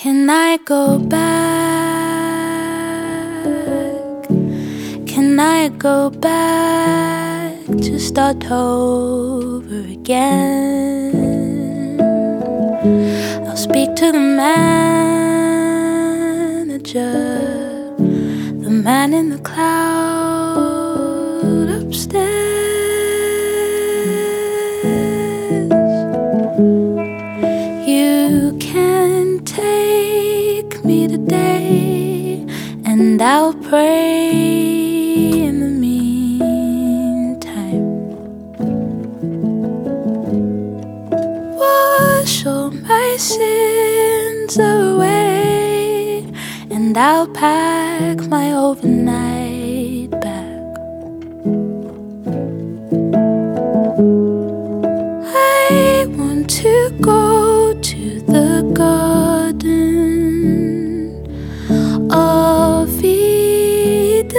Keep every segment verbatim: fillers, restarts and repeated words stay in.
Can I go back? Can I go back to start over again? I'll speak to the manager, the man in the cloud upstairs. You can take me today, and I'll pray in the meantime. Wash all my sins away, and I'll pack my overnight bag. I want to go to the Garden of Eden.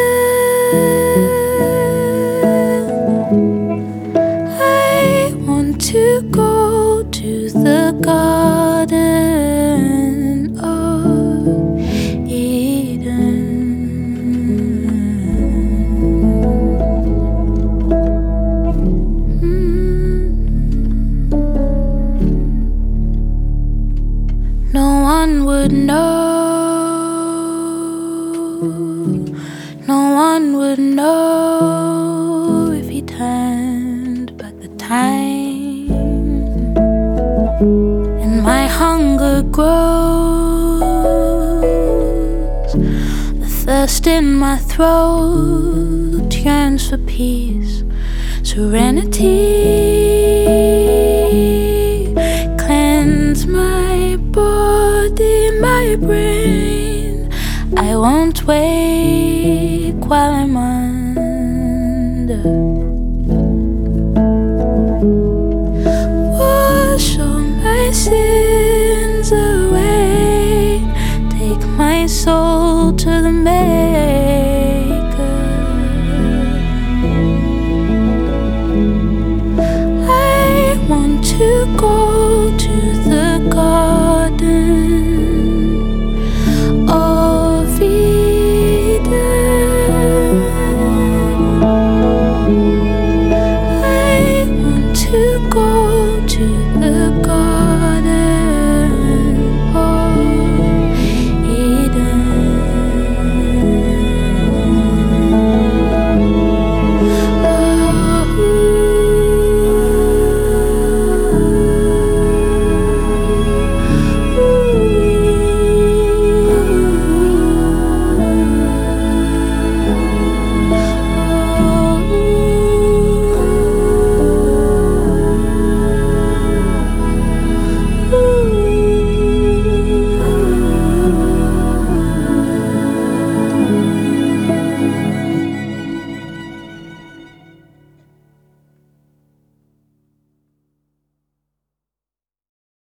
I want to go to the Garden of Eden. No one would know, no one would know if he turned back the time. And my hunger grows, the thirst in my throat yearns for peace, serenity. Cleanse my body, my brain. I won't wake while I'm on